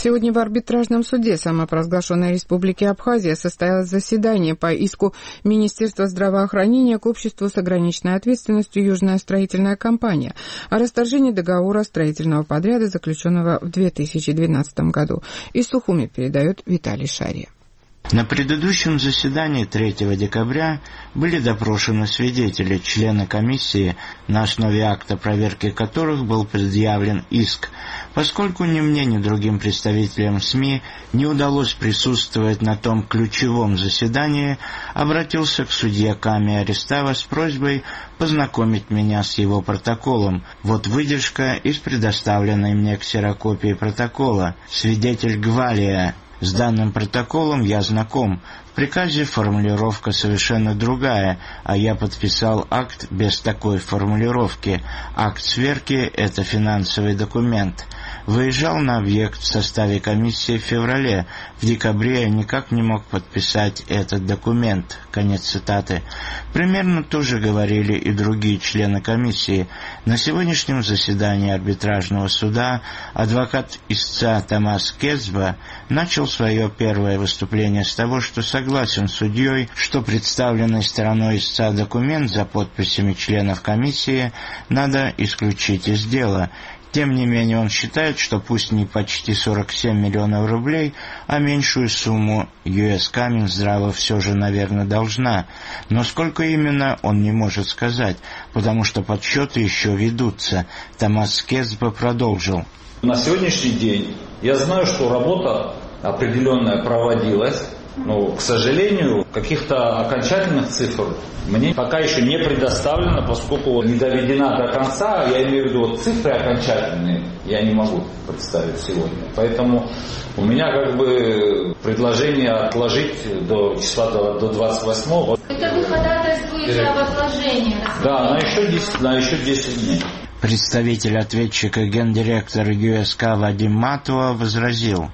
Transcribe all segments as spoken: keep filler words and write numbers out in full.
Сегодня в арбитражном суде самопровозглашенной Республики Абхазия состоялось заседание по иску Министерства здравоохранения к обществу с ограниченной ответственностью «Южная строительная компания» о расторжении договора строительного подряда, заключенного в две тысячи двенадцатом году. Из Сухуми передает Виталий Шария. На предыдущем заседании третьего декабря были допрошены свидетели, члены комиссии, на основе акта проверки которых был предъявлен иск. Поскольку ни мне, ни другим представителям СМИ не удалось присутствовать на том ключевом заседании, обратился к судье Ками Арестава с просьбой познакомить меня с его протоколом. Вот выдержка из предоставленной мне ксерокопии протокола. Свидетель Гвалия. С данным протоколом я знаком. В приказе формулировка совершенно другая, а я подписал акт без такой формулировки. Акт сверки – это финансовый документ. Выезжал на объект в составе комиссии в феврале. В декабре я никак не мог подписать этот документ. Конец цитаты. Примерно то же говорили и другие члены комиссии. На сегодняшнем заседании арбитражного суда адвокат истца Томас Кезба начал свое первое выступление с того, что согласен с судьей, что представленный стороной истца документ за подписями членов комиссии надо исключить из дела. Тем не менее, он считает, что пусть не почти сорок семь миллионов рублей, а меньшую сумму ю эс-ка Минздрава все же, наверное, должна. Но сколько именно, он не может сказать, потому что подсчеты еще ведутся. Томас Кезба продолжил. На сегодняшний день я знаю, что работа определенная проводилась. Но, к сожалению, каких-то окончательных цифр мне пока еще не предоставлено, поскольку не доведена до конца, я имею в виду вот цифры окончательные, я не могу представить сегодня. Поэтому у меня как бы предложение отложить до числа до, до двадцать восьмого. Это вы ходатайствуете об отложении? Да, на еще десять, на еще десять дней. Представитель ответчика гендиректора ю эс-ка Вадим Матуа возразил.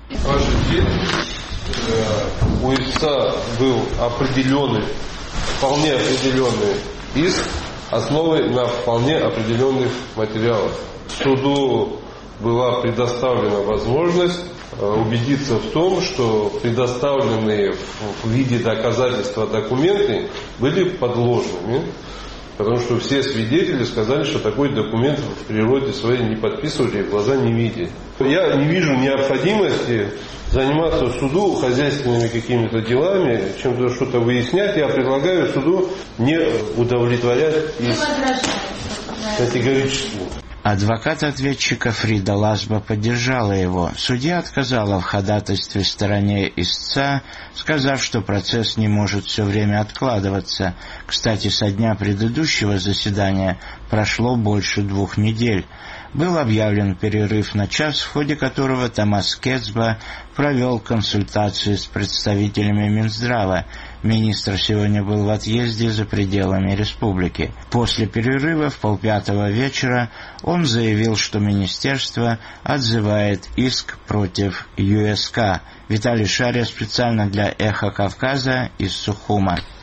У истца был определенный, вполне определенный иск, основой на вполне определенных материалах. Суду была предоставлена возможность убедиться в том, что предоставленные в виде доказательства документы были подложными, потому что все свидетели сказали, что такой документ в природе своей не подписывали, в глаза не видели. Я не вижу необходимости заниматься суду хозяйственными какими-то делами, чем-то что-то выяснять. Я предлагаю суду не удовлетворять иск категорически. Адвокат ответчика Фрида Ласба поддержала его. Судья отказала в ходатайстве стороне истца, сказав, что процесс не может все время откладываться. Кстати, со дня предыдущего заседания прошло больше двух недель. Был объявлен перерыв на час, в ходе которого Томас Кезба провел консультации с представителями Минздрава. Министр сегодня был в отъезде за пределами республики. После перерыва в полпятого вечера он заявил, что министерство отзывает иск против ю эс-ка. Виталий Шария специально для «Эхо Кавказа» из Сухума.